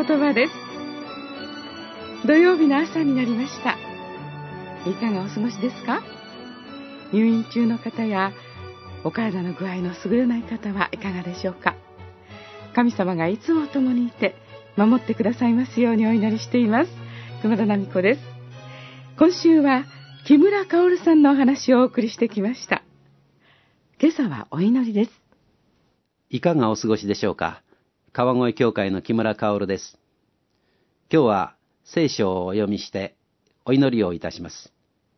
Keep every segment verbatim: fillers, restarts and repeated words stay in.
言葉です。土曜日の朝になりました。いかがお過ごしですか？入院中の方やお体の具合の優れない方はいかがでしょうか？神様がいつも共にいて守ってくださいますようにお祈りしています。熊田奈美子です。今週は木村薫さんのお話をお送りしてきました。今朝はお祈りです。 いかがお過ごしでしょうか？川越教会の木村薫です。今日は聖書をお読みしてお祈りをいたします。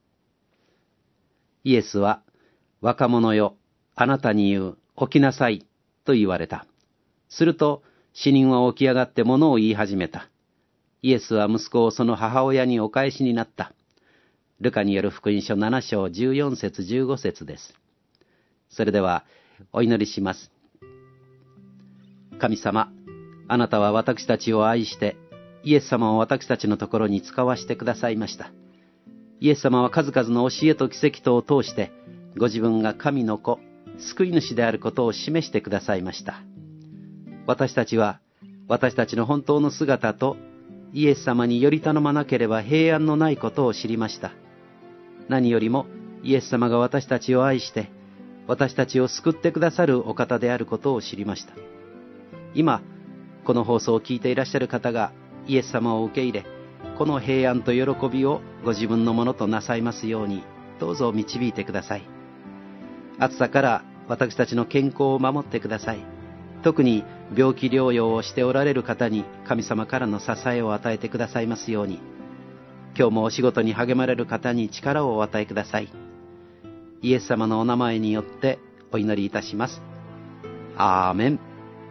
イエスは、若者よ、あなたに言う、起きなさい、と言われた。すると、死人は起き上がって物を言い始めた。イエスは息子をその母親にお返しになった。ルカによる福音書なな章じゅうよん節じゅうご節です。それでは、お祈りします。神様、あなたは私たちを愛して、イエス様を私たちのところに使わしてくださいました。イエス様は数々の教えと奇跡とを通して、ご自分が神の子、救い主であることを示してくださいました。私たちは、私たちの本当の姿と、イエス様により頼まなければ平安のないことを知りました。何よりも、イエス様が私たちを愛して、私たちを救ってくださるお方であることを知りました。今、この放送を聞いていらっしゃる方が、イエス様を受け入れ、この平安と喜びをご自分のものとなさいますように、どうぞ導いてください。暑さから私たちの健康を守ってください。特に病気療養をしておられる方に神様からの支えを与えてくださいますように、今日もお仕事に励まれる方に力をお与えください。イエス様のお名前によってお祈りいたします。アーメン。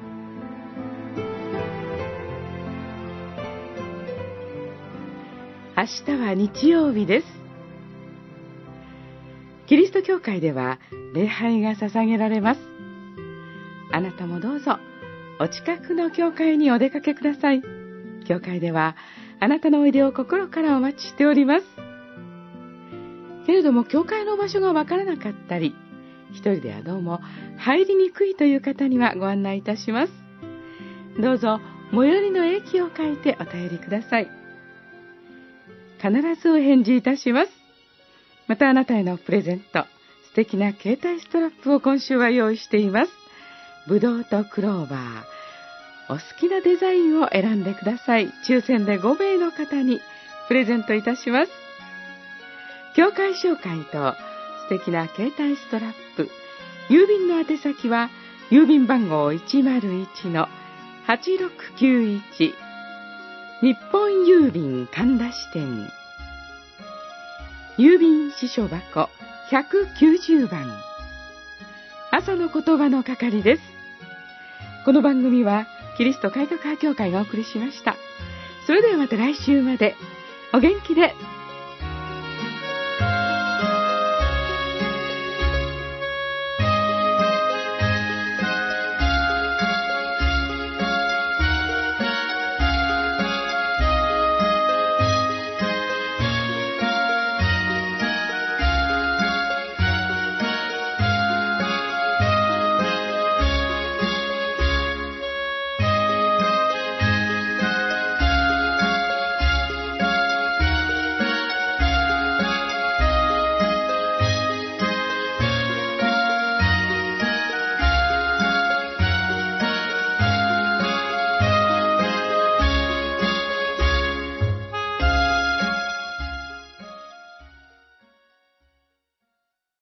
明日は日曜日です。キリスト教会では礼拝が捧げられます。あなたもどうぞお近くの教会にお出かけください。教会ではあなたのおいでを心からお待ちしております。けれども教会の場所がわからなかったり、一人ではどうも入りにくいという方にはご案内いたします。どうぞ最寄りの駅を書いてお便りください。必ずお返事いたします。またあなたへのプレゼント、素敵な携帯ストラップを今週は用意しています。ぶどうとクローバー、お好きなデザインを選んでください。抽選でご名の方にプレゼントいたします。教会紹介と素敵な携帯ストラップ、郵便の宛先は郵便番号 いちまるいちのはちろくきゅういち、日本郵便神田支店、郵便支所箱ひゃくきゅうじゅうばん、朝の言葉の係です。この番組はキリスト改革派教会がお送りしました。それではまた来週までお元気で。